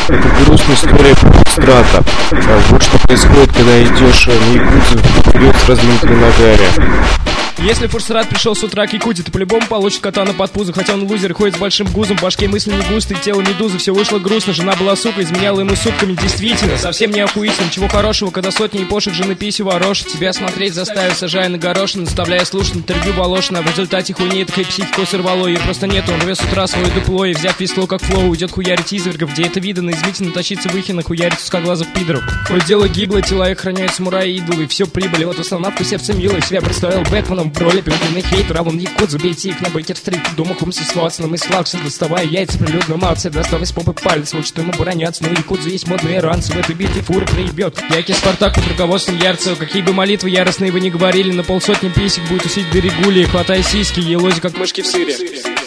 Это грустная история страта. Вот что происходит, когда идешь на Якутию вперед с размытыми ногами. Если Фурсрат пришел с утра к Якуте, то по-любому получит катану под пузо. Хотя он лузер и ходит с большим гузом, в башке мысли не густые, тело медузы. Все вышло грустно, жена была сука, изменяла ему сутками. Действительно, совсем не охуительно. Чего хорошего, когда сотни епошек жены писю ворошит. Тебя смотреть заставив, сажая на горошину, заставляя слушать интервью Волошина. В результате хуйни такой психику сорвало. Ее просто нету, он рвет с утра свое дупло. И взяв весло как флоу, идет хуярить извергов. Где это видано, измительно тащиться в Ихино, хуярить узкоглазых пидоров. Хоть дело гибло, тела их храняют самураи и идолы. Все прибыли, вот остановку сердце милой. Себя представил Бэтменом в роли пингвинных хейтеров. Он якудзу, бейте их на Бейкер-стрит. Дома хумси с Ватсоном и с Лаксом, доставая яйца прилюдно маться. Достав из попы палец, вот что ему броняться. Но якудзу есть модные ранцы, в этой битве фуры проебет. Яки Спартак под руководством Ярцева. Какие бы молитвы яростные вы не говорили, на полсотни писек будет усить до регулии. Хватая сиськи, елози как мышки в сыре.